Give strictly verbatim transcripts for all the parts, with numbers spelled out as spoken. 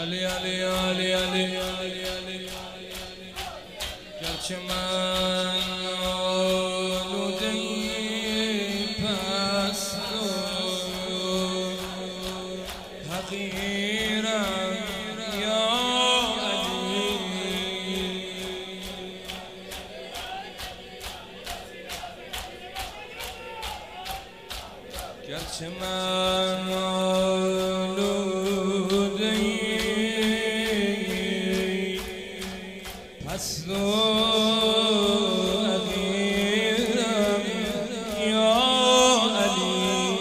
علی علی علی علی علی گرچه من آلوده پست و حقیرم یا علی گرچه من آلوده پست و حقیرم یا علی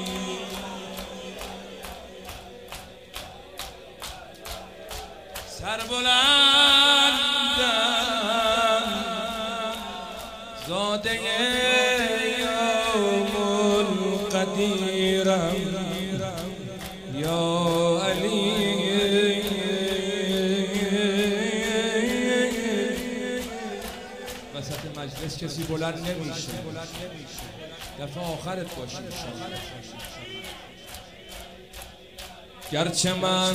سربلندم زاده یوم القدیرم یا علی وسط مجلس کسی بلند نمیشه دفعه آخرت باشی گرچه من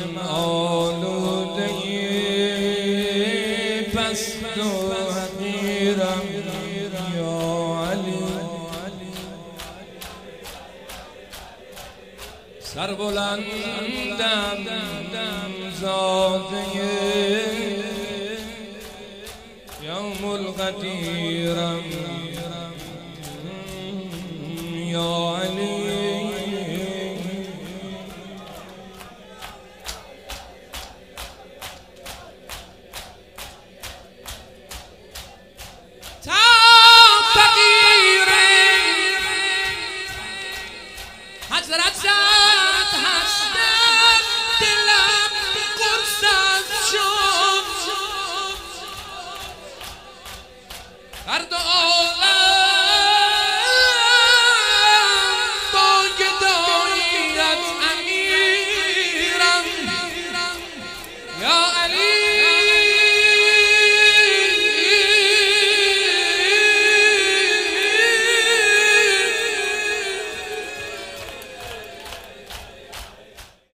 آلوده پست و حقیرم یا علی سربلندم زاده یوم القدیرم یا علی حضرت زد هستم دلم قرصت شد هر دو عالم